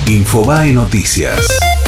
Infobae Noticias.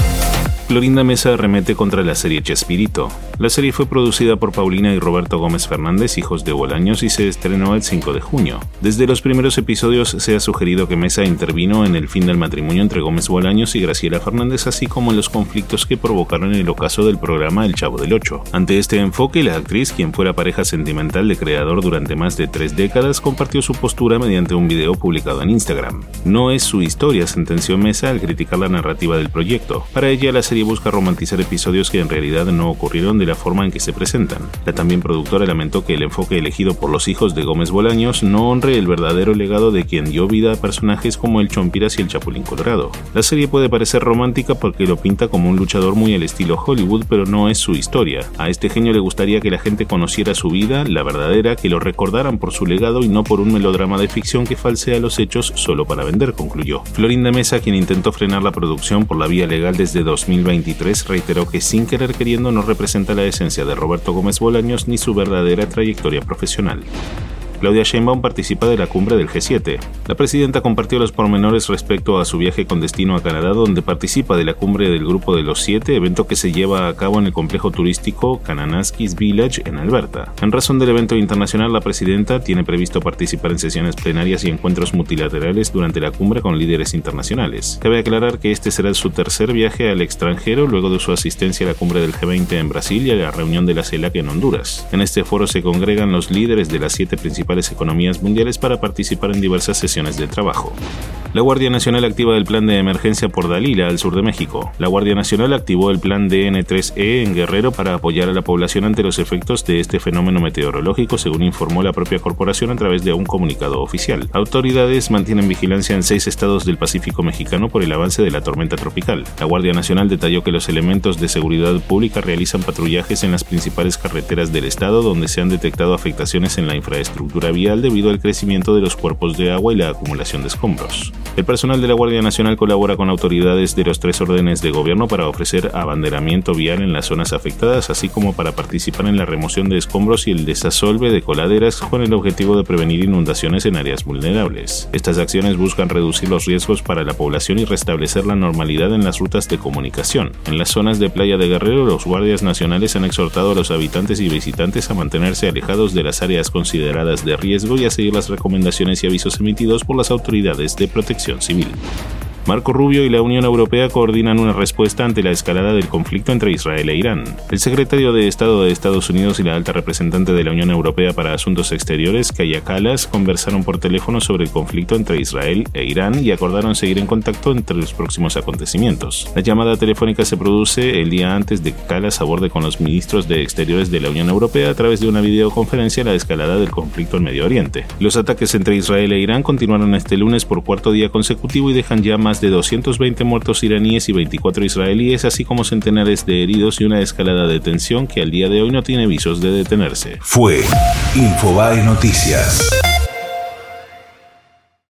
Florinda Meza arremete contra la serie Chespirito. La serie fue producida por Paulina y Roberto Gómez Fernández, hijos de Bolaños, y se estrenó el 5 de junio. Desde los primeros episodios se ha sugerido que Meza intervino en el fin del matrimonio entre Gómez Bolaños y Graciela Fernández, así como en los conflictos que provocaron el ocaso del programa El Chavo del Ocho. Ante este enfoque, la actriz, quien fuera pareja sentimental de Creador durante más de 3 décadas, compartió su postura mediante un video publicado en Instagram. No es su historia, sentenció Meza al criticar la narrativa del proyecto. Para ella, la serie busca romantizar episodios que en realidad no ocurrieron de la forma en que se presentan. La también productora lamentó que el enfoque elegido por los hijos de Gómez Bolaños no honre el verdadero legado de quien dio vida a personajes como el Chompiras y el Chapulín Colorado. La serie puede parecer romántica porque lo pinta como un luchador muy al estilo Hollywood, pero no es su historia. A este genio le gustaría que la gente conociera su vida, la verdadera, que lo recordaran por su legado y no por un melodrama de ficción que falsea los hechos solo para vender, concluyó. Florinda Meza, quien intentó frenar la producción por la vía legal desde 2023, reiteró que sin querer queriendo no representa la esencia de Roberto Gómez Bolaños ni su verdadera trayectoria profesional. Claudia Sheinbaum participa de la cumbre del G7. La presidenta compartió los pormenores respecto a su viaje con destino a Canadá, donde participa de la cumbre del Grupo de los 7, evento que se lleva a cabo en el complejo turístico Kananaskis Village en Alberta. En razón del evento internacional, la presidenta tiene previsto participar en sesiones plenarias y encuentros multilaterales durante la cumbre con líderes internacionales. Cabe aclarar que este será su tercer viaje al extranjero luego de su asistencia a la cumbre del G20 en Brasil y a la reunión de la CELAC en Honduras. En este foro se congregan los líderes de las 7 principales economías mundiales para participar en diversas sesiones de trabajo. La Guardia Nacional activa el plan de emergencia por Dalila al sur de México. La Guardia Nacional activó el plan DN3E en Guerrero para apoyar a la población ante los efectos de este fenómeno meteorológico, según informó la propia corporación a través de un comunicado oficial. Autoridades mantienen vigilancia en 6 estados del Pacífico mexicano por el avance de la tormenta tropical. La Guardia Nacional detalló que los elementos de seguridad pública realizan patrullajes en las principales carreteras del estado, donde se han detectado afectaciones en la infraestructura vial debido al crecimiento de los cuerpos de agua y la acumulación de escombros. El personal de la Guardia Nacional colabora con autoridades de los 3 órdenes de gobierno para ofrecer abanderamiento vial en las zonas afectadas, así como para participar en la remoción de escombros y el desasolve de coladeras con el objetivo de prevenir inundaciones en áreas vulnerables. Estas acciones buscan reducir los riesgos para la población y restablecer la normalidad en las rutas de comunicación. En las zonas de Playa de Guerrero, los guardias nacionales han exhortado a los habitantes y visitantes a mantenerse alejados de las áreas consideradas de riesgo y a seguir las recomendaciones y avisos emitidos por las autoridades de protección civil. Marco Rubio y la Unión Europea coordinan una respuesta ante la escalada del conflicto entre Israel e Irán. El secretario de Estado de Estados Unidos y la alta representante de la Unión Europea para Asuntos Exteriores, Kaja Kallas, conversaron por teléfono sobre el conflicto entre Israel e Irán y acordaron seguir en contacto entre los próximos acontecimientos. La llamada telefónica se produce el día antes de que Kallas aborde con los ministros de Exteriores de la Unión Europea a través de una videoconferencia la escalada del conflicto en Medio Oriente. Los ataques entre Israel e Irán continuaron este lunes por 4º día consecutivo y dejan ya más de 220 muertos iraníes y 24 israelíes, así como centenares de heridos y una escalada de tensión que al día de hoy no tiene visos de detenerse. Fue Infobae Noticias.